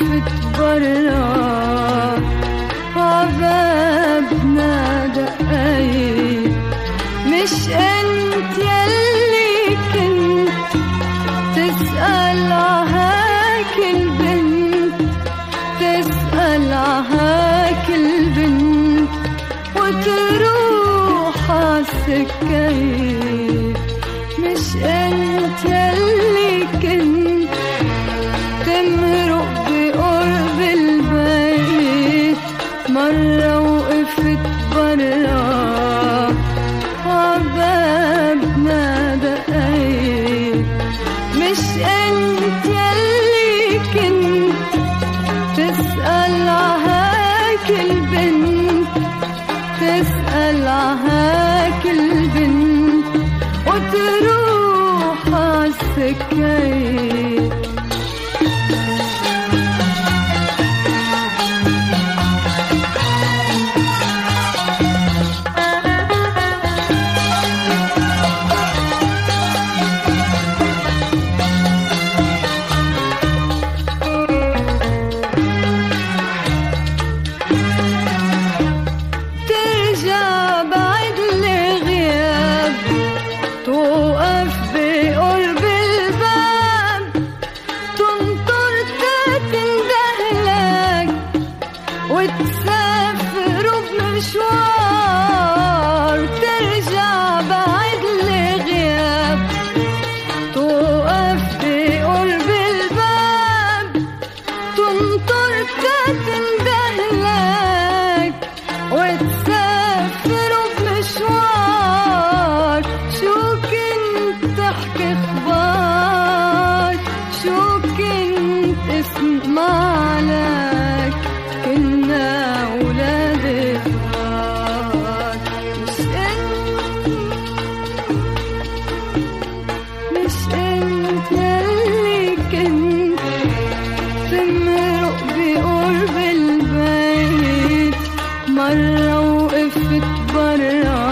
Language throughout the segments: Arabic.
وقفت برا عبابنا دقايق. مش انت يلي كنت تسأل عهاك البنت، تسأل عهاك البنت وتروح عالسكاية. مش انت يلي كنت تمرق بقرب البيت، مرة وقفت برا عبابنا دقايق. مش انت يلي كنت تسأل عهاك البنت، تسأل عهاك البنت وتروح عالسكاية. وتسافروا بمشوار ترجع بعد الغياب، توقف بقرب الباب تنطر تندهلك. وتسافروا بمشوار شو كنت تحكي اخبار، شو كنت اسمع لك، كنا ولاد الغار. مش انت يلي كنت تمرق بقرب البيت، مرة وقفت برا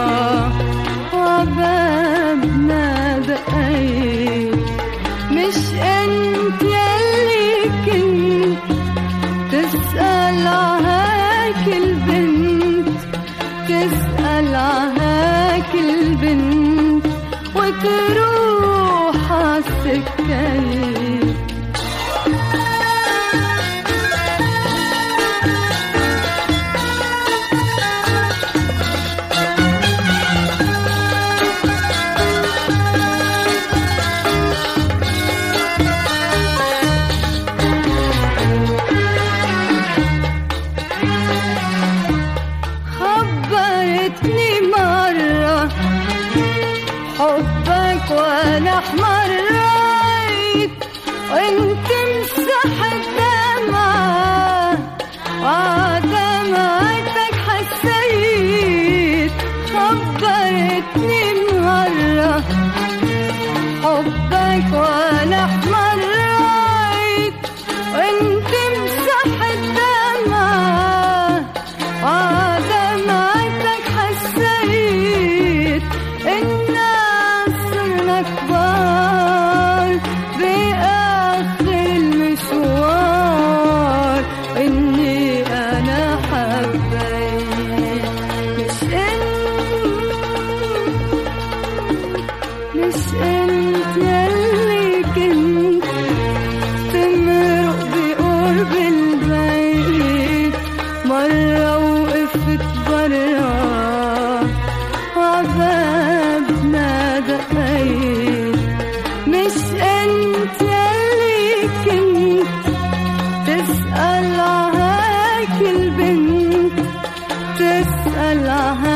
عبابنا دقايق. مش انت يلي كنت تسأل عهاك البنت، تسأل عهاك البنت وتروح عالسكاية. خبرتني مرة حبك وانا احمريت، وانت مسحت دمعة وعدمعتك حسيت. خبرتني مرة حبك وانا احمريت، وانت مسحت دمعة وعدمعتك حسيت. الناس صرنا كبار بآخر المشوار، إني أنا حبيت. مش انت يلي كنت تمرق بقرب البيت، مرة وقفت برا عبابنا دقايق. مش انت يلي كنت تسأل عهاك البنت، تسأل عهاك